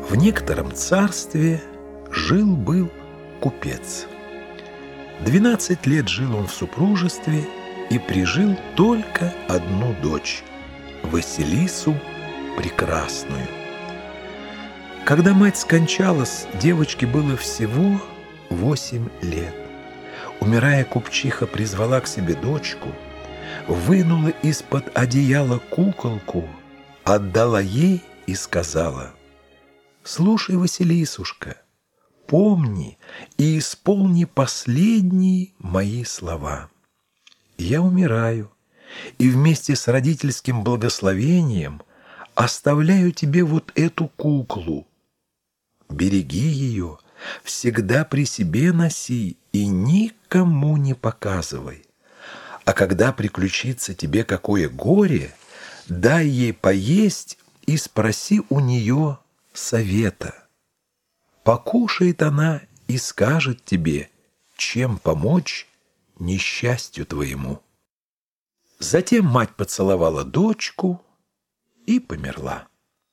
В некотором царстве жил-был купец. 12 лет жил он в супружестве и прижил только одну дочь, Василису Прекрасную. Когда мать скончалась, девочке было всего 8 лет. Умирая, купчиха призвала к себе дочку, вынула из-под одеяла куколку, отдала ей и сказала: «Слушай, Василисушка, помни и исполни последние мои слова. Я умираю, и вместе с родительским благословением оставляю тебе вот эту куклу. Береги ее, всегда при себе носи и никому не показывай. А когда приключится тебе какое горе, дай ей поесть и спроси у нее совета. Покушает она и скажет тебе, чем помочь несчастью твоему». Затем мать поцеловала дочку и померла.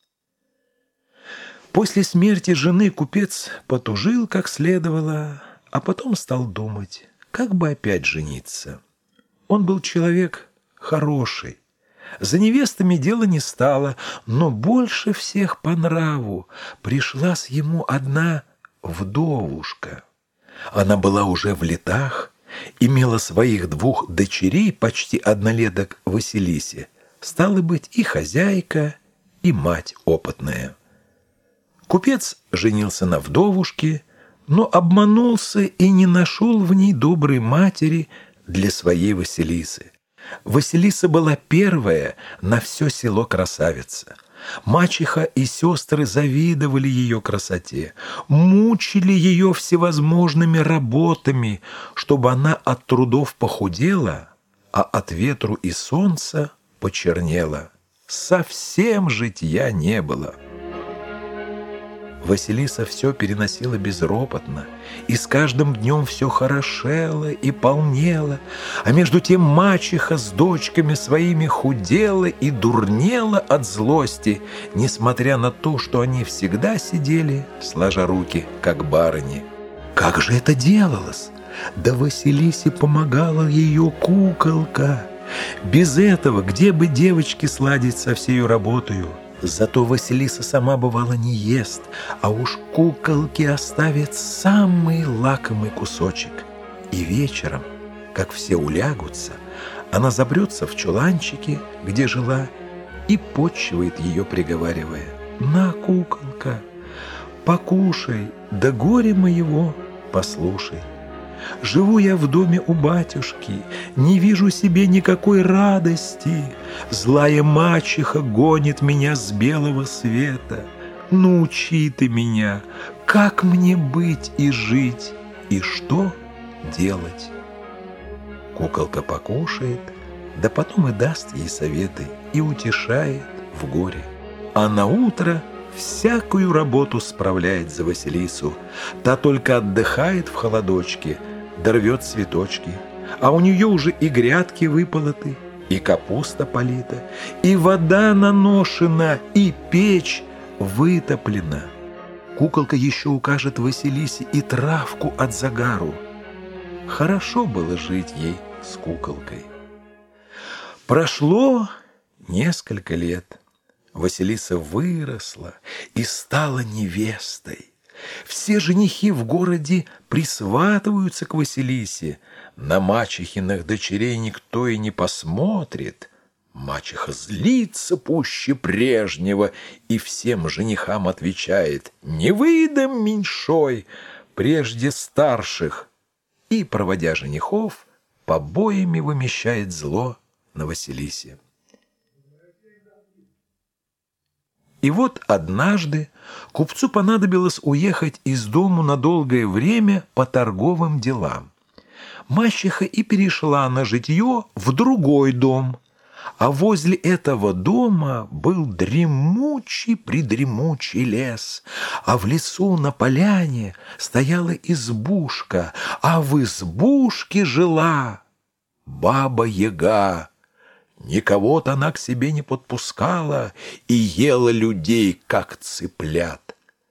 После смерти жены купец потужил как следовало, а потом стал думать, как бы опять жениться. Он был человек хороший. За невестами дело не стало, но больше всех по нраву пришлась ему одна вдовушка. Она была уже в летах, имела своих 2 дочерей, почти однолеток Василисе, стала быть и хозяйка, и мать опытная. Купец женился на вдовушке, но обманулся и не нашел в ней доброй матери для своей Василисы. Василиса была первая на все село красавица. Мачеха и сестры завидовали ее красоте, мучили ее всевозможными работами, чтобы она от трудов похудела, а от ветру и солнца почернела. Совсем житья не было. Василиса все переносила безропотно, и с каждым днем все хорошело и полнело, а между тем мачеха с дочками своими худела и дурнела от злости, несмотря на то, что они всегда сидели, сложа руки, как барыни. Как же это делалось? Да Василисе помогала ее куколка. Без этого где бы девочке сладить со всею работою? Зато Василиса сама, бывало, не ест, а уж куколке оставит самый лакомый кусочек. И вечером, как все улягутся, она забрется в чуланчике, где жила, и почивает ее, приговаривая: «На, куколка, покушай, да горе моего послушай. Живу я в доме у батюшки, не вижу себе никакой радости. Злая мачеха гонит меня с белого света. Научи ты меня, как мне быть и жить, и что делать». Куколка покушает, да потом и даст ей советы, и утешает в горе. А на утро всякую работу справляет за Василису. Та только отдыхает в холодочке, да рвет цветочки, а у нее уже и грядки выполоты, и капуста полита, и вода наношена, и печь вытоплена. Куколка еще укажет Василисе и травку от загару. Хорошо было жить ей с куколкой. Прошло несколько лет. Василиса выросла и стала невестой. Все женихи в городе присватываются к Василисе. На мачехиных дочерей никто и не посмотрит. Мачеха злится пуще прежнего и всем женихам отвечает: «Не выдам меньшой прежде старших», и, проводя женихов, побоями вымещает зло на Василисе. И вот однажды купцу понадобилось уехать из дому на долгое время по торговым делам. Мачеха и перешла на житье в другой дом, а возле этого дома был дремучий-придремучий лес, а в лесу на поляне стояла избушка, а в избушке жила Баба-Яга. Никого-то она к себе не подпускала и ела людей, как цыплят.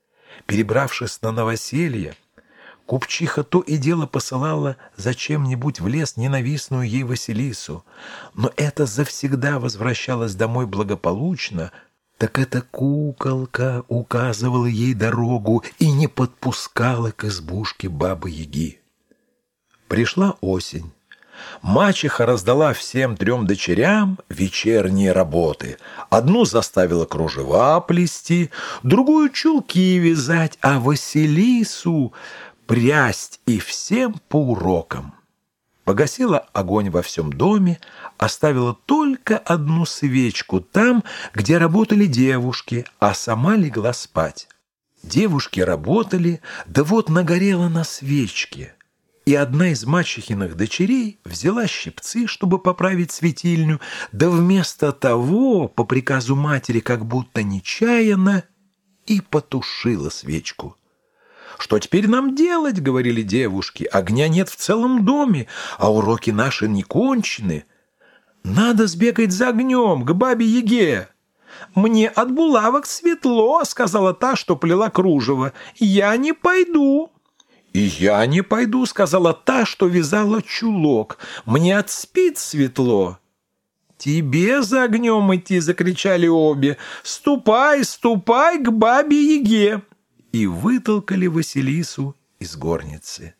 Перебравшись на новоселье, купчиха то и дело посылала зачем-нибудь в лес ненавистную ей Василису, но эта завсегда возвращалась домой благополучно. Так эта куколка указывала ей дорогу и не подпускала к избушке Бабы-Яги. Пришла осень. Мачеха раздала всем 3 дочерям вечерние работы. Одну заставила кружева плести, другую чулки вязать, а Василису прясть и всем по урокам. Погасила огонь во всем доме, оставила только одну свечку там, где работали девушки, а сама легла спать. Девушки работали, да вот нагорела на свечке. И одна из мачехиных дочерей взяла щипцы, чтобы поправить светильню, да вместо того, по приказу матери, как будто нечаянно, и потушила свечку. «Что теперь нам делать?» — говорили девушки. «Огня нет в целом доме, а уроки наши не кончены. Надо сбегать за огнем к Бабе-Яге». «Мне от булавок светло», — сказала та, что плела кружево. «Я не пойду». «И я не пойду», — сказала та, что вязала чулок. «Мне от спиц светло». «Тебе за огнем идти!» — закричали обе. «Ступай, ступай к Бабе-Яге!» И вытолкали Василису из горницы.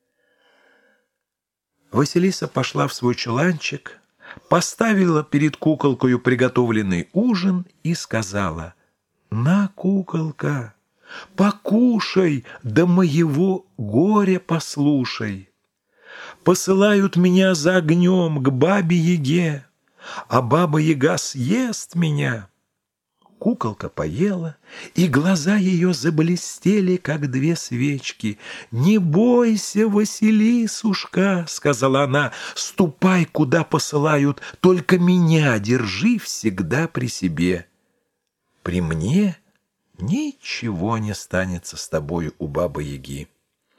Василиса пошла в свой чуланчик, поставила перед куколкою приготовленный ужин и сказала: «На, куколка, покушай, да моего горя послушай. Посылают меня за огнем к Бабе-Яге, а Баба-Яга съест меня». Куколка поела, и глаза ее заблестели, как 2 свечки. «Не бойся, Василисушка, — сказала она, — ступай, куда посылают, только меня держи всегда при себе. При мне ничего не станется с тобою у Бабы-Яги».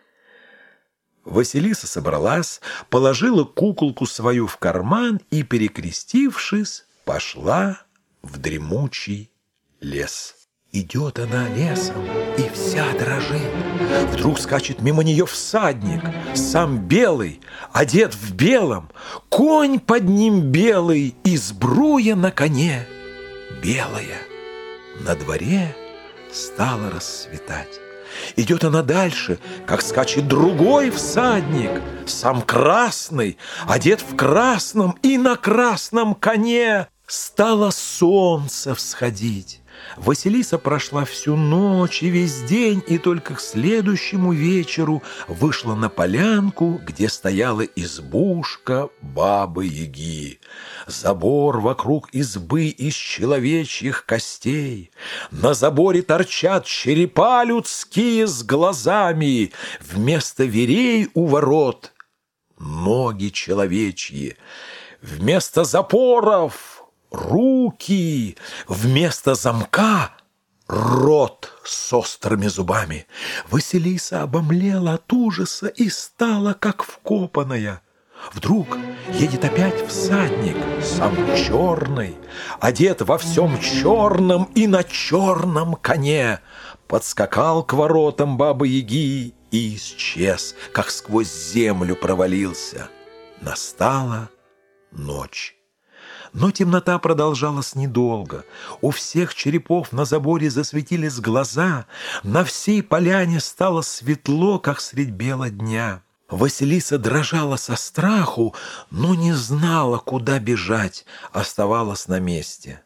Василиса собралась, положила куколку свою в карман и, перекрестившись, пошла в дремучий лес. Идет она лесом, и вся дрожит. Вдруг скачет мимо нее всадник, сам белый, одет в белом, конь под ним белый и сбруя на коне белая. На дворе стало рассветать. Идет она дальше, как скачет другой всадник, сам красный, одет в красном и на красном коне. Стало солнце всходить. Василиса прошла всю ночь и весь день, и только к следующему вечеру вышла на полянку, где стояла избушка Бабы-Яги. Забор вокруг избы из человечьих костей. На заборе торчат черепа людские с глазами. Вместо дверей у ворот ноги человечьи. Вместо запоров руки, вместо замка рот с острыми зубами. Василиса обомлела от ужаса и стала как вкопанная. Вдруг едет опять всадник, сам черный, одет во всем черном и на черном коне. Подскакал к воротам Бабы-Яги и исчез, как сквозь землю провалился. Настала ночь. Но темнота продолжалась недолго. У всех черепов на заборе засветились глаза. На всей поляне стало светло, как средь бела дня. Василиса дрожала со страху, но не знала, куда бежать, оставалась на месте.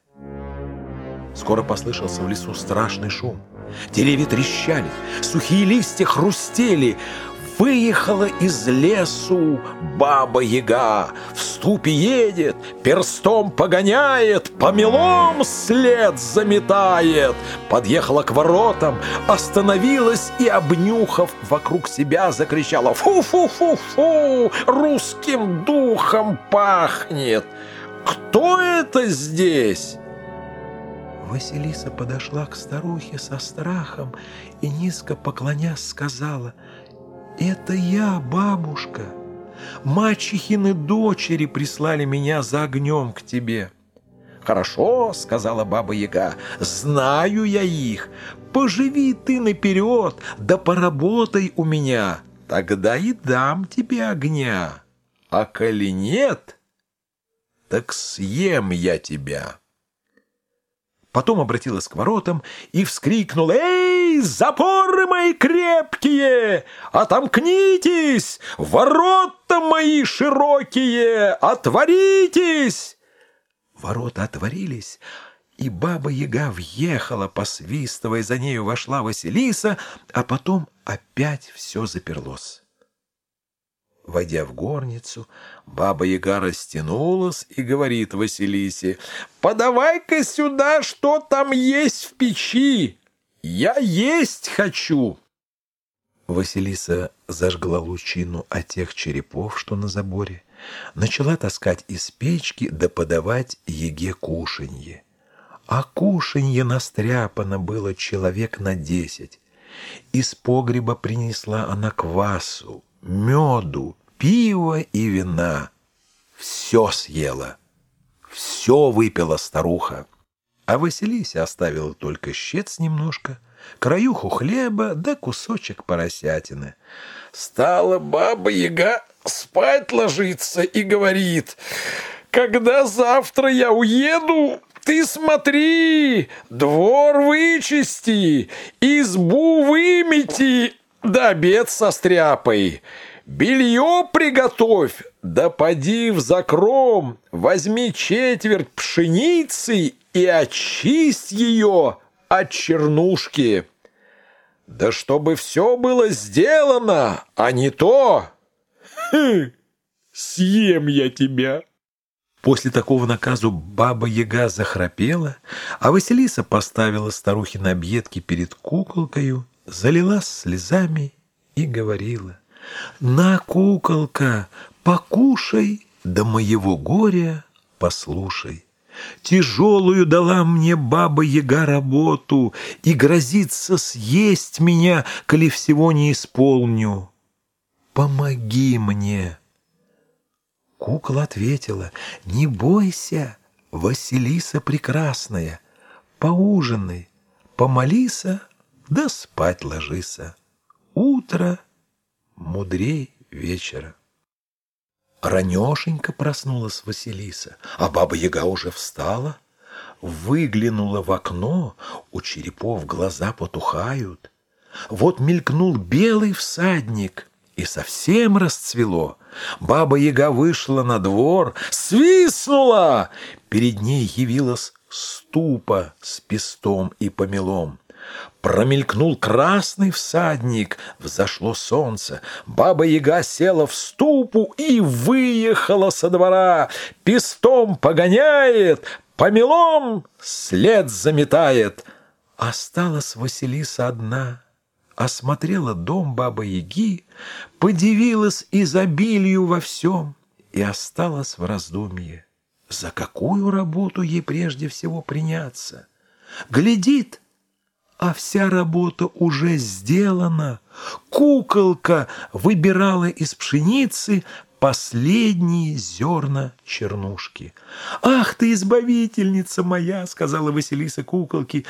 Скоро послышался в лесу страшный шум. Деревья трещали, сухие листья хрустели. Выехала из лесу Баба-Яга, в ступе едет, перстом погоняет, помелом след заметает. Подъехала к воротам, остановилась и, обнюхав вокруг себя, закричала: «Фу-фу-фу-фу! Русским духом пахнет! Кто это здесь?» Василиса подошла к старухе со страхом и, низко поклонясь, сказала: «Это я, бабушка. Мачехины дочери прислали меня за огнем к тебе». «Хорошо, — сказала Баба-Яга, — знаю я их. Поживи ты наперед, да поработай у меня, тогда и дам тебе огня. А коли нет, так съем я тебя». Потом обратилась к воротам и вскрикнула: «Эй, запоры мои крепкие, отомкнитесь! Ворота мои широкие, отворитесь!» Ворота отворились, и Баба-Яга въехала, посвистывая, за нею вошла Василиса, а потом опять все заперлось. Войдя в горницу, Баба-Яга растянулась и говорит Василисе: «Подавай-ка сюда, что там есть в печи, я есть хочу». Василиса зажгла лучину от тех черепов, что на заборе, начала таскать из печки да подавать Яге кушанье. А кушанье настряпано было человек на 10. Из погреба принесла она квасу, меду, пива и вина. Все съела, все выпила старуха. А Василисе оставила только щец немножко, краюху хлеба да кусочек поросятины. Стала Баба-Яга спать ложиться и говорит: «Когда завтра я уеду, ты смотри, двор вычисти, избу вымети, да обед состряпай, белье приготовь, да поди в закром, возьми четверть пшеницы и очисть ее от чернушки. Да чтобы все было сделано, а не то, съем я тебя». После такого наказу Баба-Яга захрапела, а Василиса поставила старухе на объедки перед куколкою, залилась слезами и говорила: «На, куколка, покушай, да моего горя послушай. Тяжелую дала мне Баба-Яга работу и грозится съесть меня, коли всего не исполню. Помоги мне». Кукла ответила: «Не бойся, Василиса прекрасная, поужинай, помолися, да спать ложися. Утро мудрей вечера». Ранешенько проснулась Василиса, а Баба-Яга уже встала, выглянула в окно, у черепов глаза потухают. Вот мелькнул белый всадник, и совсем расцвело. Баба-Яга вышла на двор, свистнула. Перед ней явилась ступа с пестом и помелом. Промелькнул красный всадник, взошло солнце. Баба-Яга села в ступу и выехала со двора. Пестом погоняет, помелом след заметает. Осталась Василиса одна. Осмотрела дом Бабы-Яги, подивилась изобилию во всем и осталась в раздумье, за какую работу ей прежде всего приняться. Глядит, а вся работа уже сделана. Куколка выбирала из пшеницы последние зерна чернушки. «Ах ты, избавительница моя!» — сказала Василиса куколке.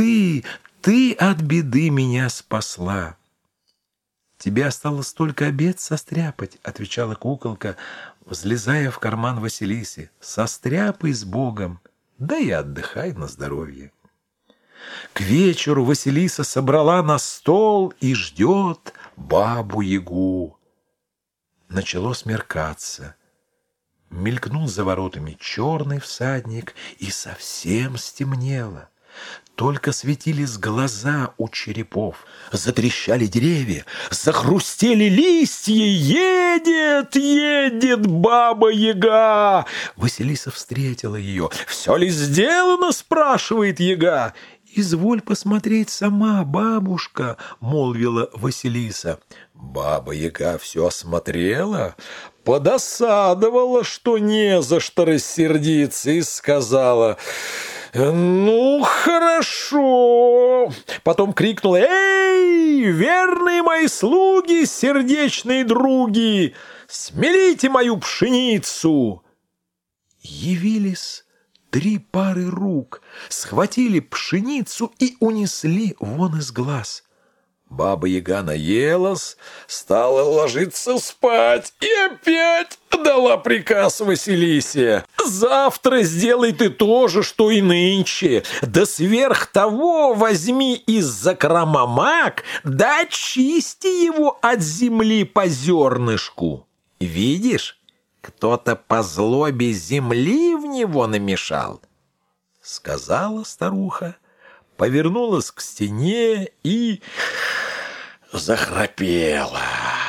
Ты от беды меня спасла». «Тебе осталось только обед состряпать», — отвечала куколка, взлезая в карман Василисе. «Состряпай с Богом, да и отдыхай на здоровье». К вечеру Василиса собрала на стол и ждет Бабу-Ягу. Начало смеркаться. Мелькнул за воротами черный всадник, и совсем стемнело. Только светились глаза у черепов, затрещали деревья, захрустели листья. Едет Баба-Яга! Василиса встретила ее. «Все ли сделано?» — спрашивает Яга. «Изволь посмотреть сама, бабушка», — молвила Василиса. Баба-Яга все осмотрела, подосадовала, что не за что рассердиться, и сказала: «Ну, хорошо». Потом крикнула: «Эй, верные мои слуги, сердечные други, смелите мою пшеницу!» Явились 3 пары рук схватили пшеницу и унесли вон из глаз. Баба-Яга наелась, стала ложиться спать и опять дала приказ Василисе: «Завтра сделай ты то же, что и нынче, да сверх того возьми из закрома мак, да очисти его от земли по зернышку. Видишь, кто-то по злобе земли в него намешал», — сказала старуха, повернулась к стене и захрапела.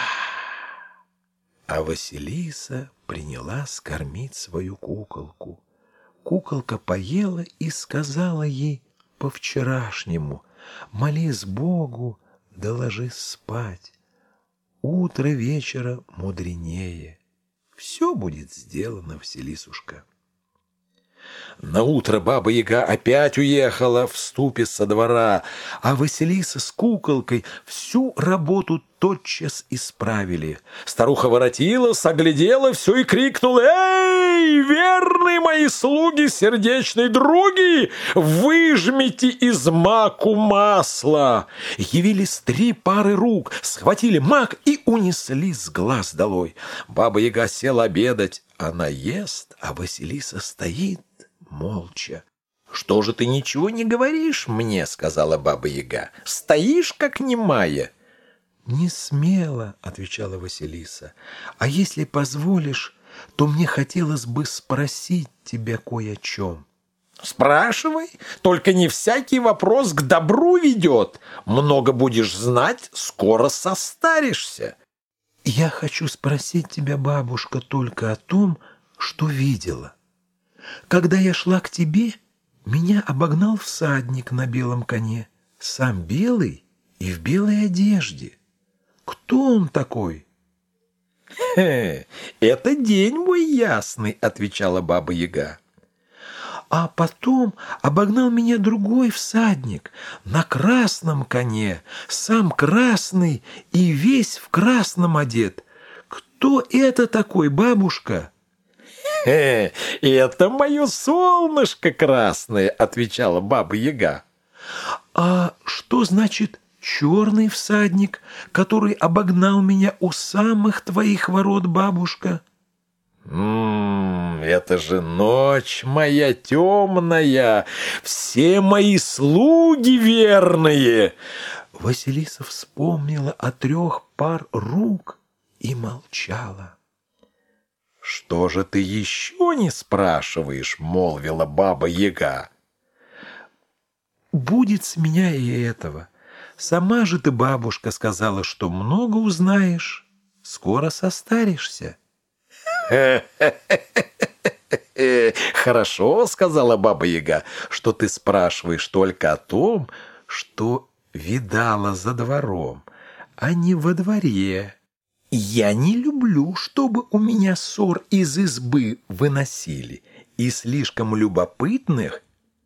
А Василиса принялась кормить свою куколку. Куколка поела и сказала ей по-вчерашнему: «Молись Богу, да ложись спать. Утро вечера мудренее. Все будет сделано, Василисушка». Наутро Баба-Яга опять уехала в ступе со двора, а Василиса с куколкой всю работу тотчас исправили. Старуха воротилась, оглядела все и крикнула: «Эй, верные мои слуги, сердечные други, выжмите из маку масло!» Явились 3 пары рук, схватили мак и унесли с глаз долой. Баба-Яга села обедать, она ест, а Василиса стоит молча. «Что же ты ничего не говоришь мне?» — сказала Баба-Яга. «Стоишь, как немая». «Не смело», — отвечала Василиса. «А если позволишь, то мне хотелось бы спросить тебя кое о чем». «Спрашивай, только не всякий вопрос к добру ведет. Много будешь знать, скоро состаришься». «Я хочу спросить тебя, бабушка, только о том, что видела. Когда я шла к тебе, меня обогнал всадник на белом коне, сам белый и в белой одежде. Кто он такой?» «Это день мой ясный», — отвечала Баба-Яга. «А потом обогнал меня другой всадник на красном коне, сам красный и весь в красном одет. Кто это такой, бабушка?» «Это мое солнышко красное», — отвечала Баба-Яга. «А что значит черный всадник, который обогнал меня у самых твоих ворот, бабушка?» «Это же ночь моя темная, все мои слуги верные». Василиса вспомнила о 3 пар рук и молчала. «Что же ты еще не спрашиваешь?» — молвила Баба-Яга. «Будет с меня и этого. Сама же ты, бабушка, сказала, что много узнаешь, скоро состаришься». «Хорошо, — сказала Баба-Яга, — что ты спрашиваешь только о том, что видала за двором, а не во дворе. Я не люблю, чтобы у меня ссор из избы выносили, и слишком любопытных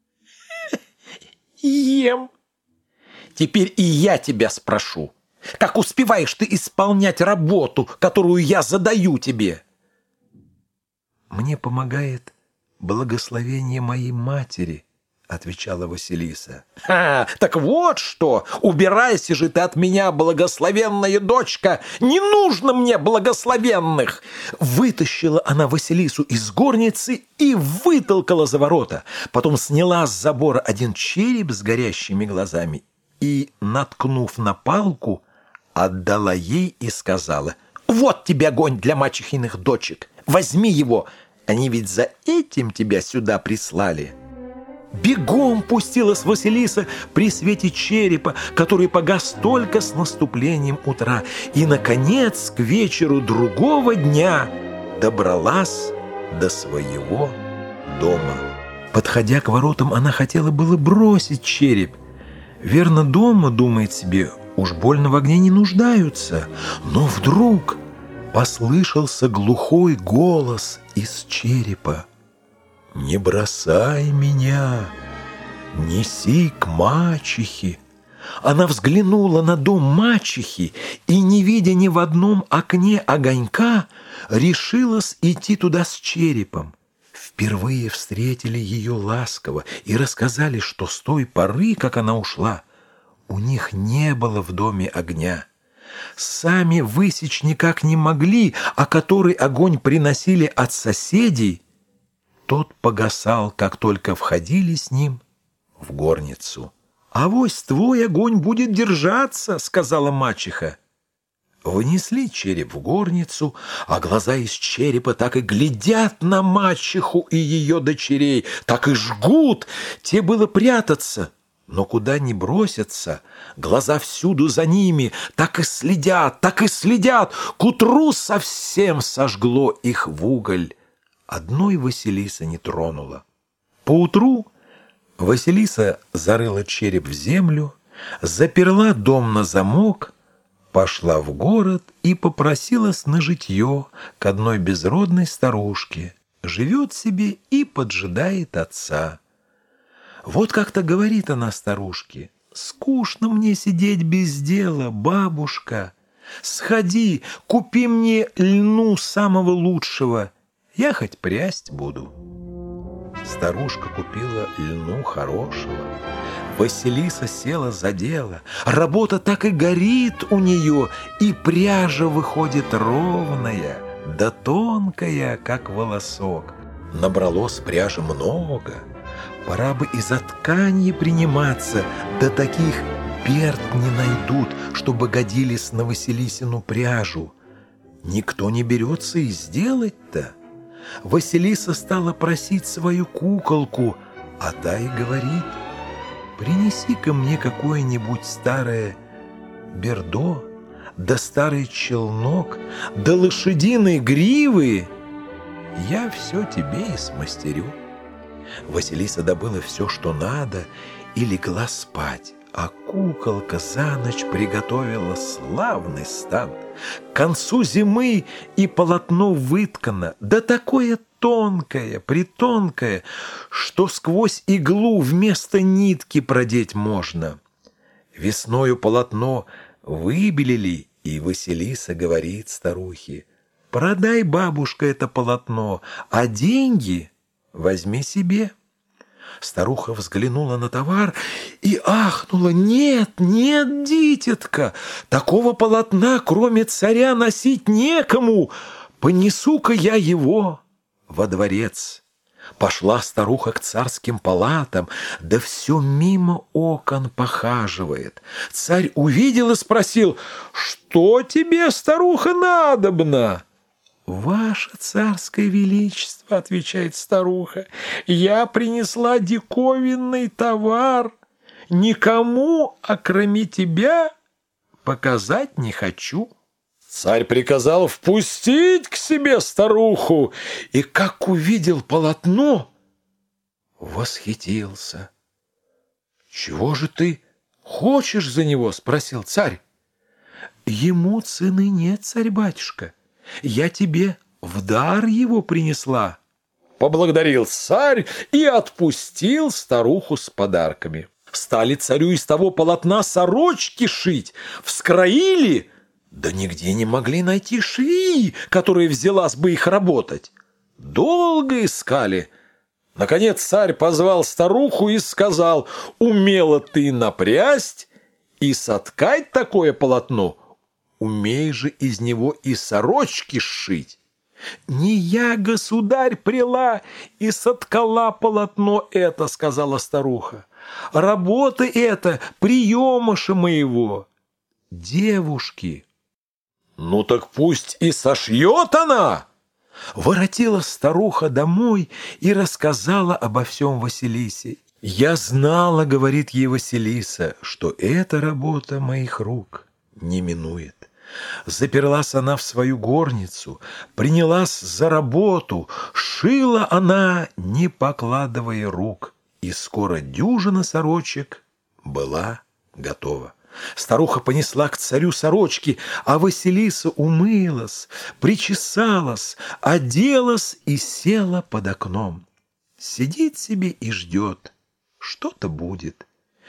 ем. Теперь и я тебя спрошу, как успеваешь ты исполнять работу, которую я задаю тебе?» «Мне помогает благословение моей матери», — отвечала Василиса. «Так вот что! Убирайся же ты от меня, благословенная дочка! Не нужно мне благословенных!» Вытащила она Василису из горницы и вытолкала за ворота. Потом сняла с забора один череп с горящими глазами и, наткнув на палку, отдала ей и сказала: «Вот тебе огонь для мачехиных дочек! Возьми его! Они ведь за этим тебя сюда прислали». Бегом пустилась Василиса при свете черепа, который погас только с наступлением утра, и, наконец, к вечеру другого дня добралась до своего дома. Подходя к воротам, она хотела было бросить череп. Верно, дома, думает себе, уж больно в огне не нуждаются. Но вдруг послышался глухой голос из черепа: «Не бросай меня, неси к мачехе». Она взглянула на дом мачехи и, не видя ни в одном окне огонька, решилась идти туда с черепом. В впервые встретили ее ласково и рассказали, что с той поры, как она ушла, у них не было в доме огня. Сами высечь никак не могли, а который огонь приносили от соседей, тот погасал, как только входили с ним в горницу. «Авось твой огонь будет держаться», — сказала мачеха. Внесли череп в горницу, а глаза из черепа так и глядят на мачеху и ее дочерей, так и жгут, те было прятаться. Но куда ни бросятся, глаза всюду за ними, так и следят, к утру совсем сожгло их в уголь. Одной Василиса не тронула. Поутру Василиса зарыла череп в землю, заперла дом на замок, пошла в город и попросилась на житье к одной безродной старушке. Живет себе и поджидает отца. Вот как-то говорит она старушке: «Скучно мне сидеть без дела, бабушка. Сходи, купи мне льну самого лучшего, я хоть прясть буду». Старушка купила льну хорошего. Василиса села за дело. Работа так и горит у нее, и пряжа выходит ровная, да тонкая, как волосок. Набралось пряжи много. Пора бы и за тканье приниматься, да таких перт не найдут, чтобы годились на Василисину пряжу. Никто не берется и сделать-то. Василиса стала просить свою куколку, а та и говорит: «Принеси-ка мне какое-нибудь старое бердо, да старый челнок, да лошадиные гривы, я все тебе и смастерю». Василиса добыла все, что надо, и легла спать, а куколка за ночь приготовила славный стан. К концу зимы и полотно выткано, да такое тонкое, притонкое, что сквозь иглу вместо нитки продеть можно. Весною полотно выбелили, и Василиса говорит старухе: «Продай, бабушка, это полотно, а деньги возьми себе». Старуха взглянула на товар и ахнула: «Нет, нет, дитятка, такого полотна, кроме царя, носить некому. Понесу-ка я его во дворец». Пошла старуха к царским палатам, да все мимо окон похаживает. Царь увидел и спросил: «Что тебе, старуха, надобно?» «Ваше царское величество, — отвечает старуха, — я принесла диковинный товар. Никому, окроме тебя, показать не хочу». Царь приказал впустить к себе старуху, и как увидел полотно, восхитился. «Чего же ты хочешь за него?» — спросил царь. «Ему цены нет, царь-батюшка. Я тебе в дар его принесла». Поблагодарил царь и отпустил старуху с подарками. Стали царю из того полотна сорочки шить, вскроили, да нигде не могли найти швеи, которая взялась бы их работать. Долго искали. Наконец царь позвал старуху и сказал: «Умела ты напрясть и соткать такое полотно, умей же из него и сорочки сшить». «Не я, государь, прила и соткала полотно это, — сказала старуха, — работа это приемыша моего, девушки». «Ну так пусть и сошьет она!» Воротилась старуха домой и рассказала обо всем Василисе. «Я знала, — говорит ей Василиса, — что эта работа моих рук не минует». Заперлась она в свою горницу, принялась за работу, шила она, не покладывая рук, и скоро дюжина сорочек была готова. Старуха понесла к царю сорочки, а Василиса умылась, причесалась, оделась и села под окном. Сидит себе и ждет, что-то будет.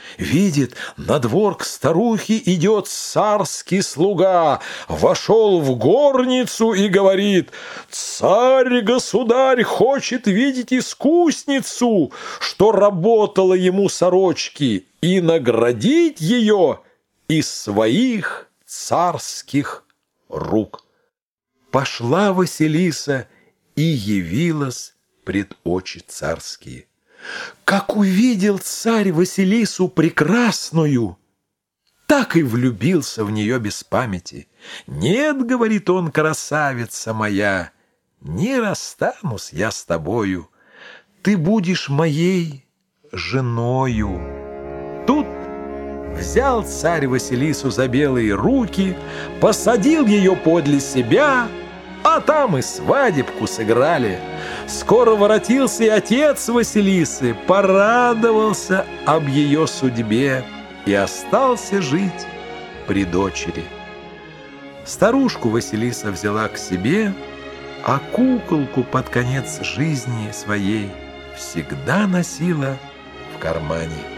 Видит, на двор к старухе идет царский слуга, вошел в горницу и говорит: «Царь-государь хочет видеть искусницу, что работала ему сорочки, и наградить ее из своих царских рук». Пошла Василиса и явилась пред очи царские. Как увидел царь Василису прекрасную, так и влюбился в нее без памяти. «Нет, — говорит он, — красавица моя, не расстанусь я с тобою, ты будешь моей женою». Тут взял царь Василису за белые руки, посадил ее подле себя, а там и свадебку сыграли. Скоро воротился и отец Василисы, порадовался об ее судьбе и остался жить при дочери. Старушку Василиса взяла к себе, а куколку под конец жизни своей всегда носила в кармане.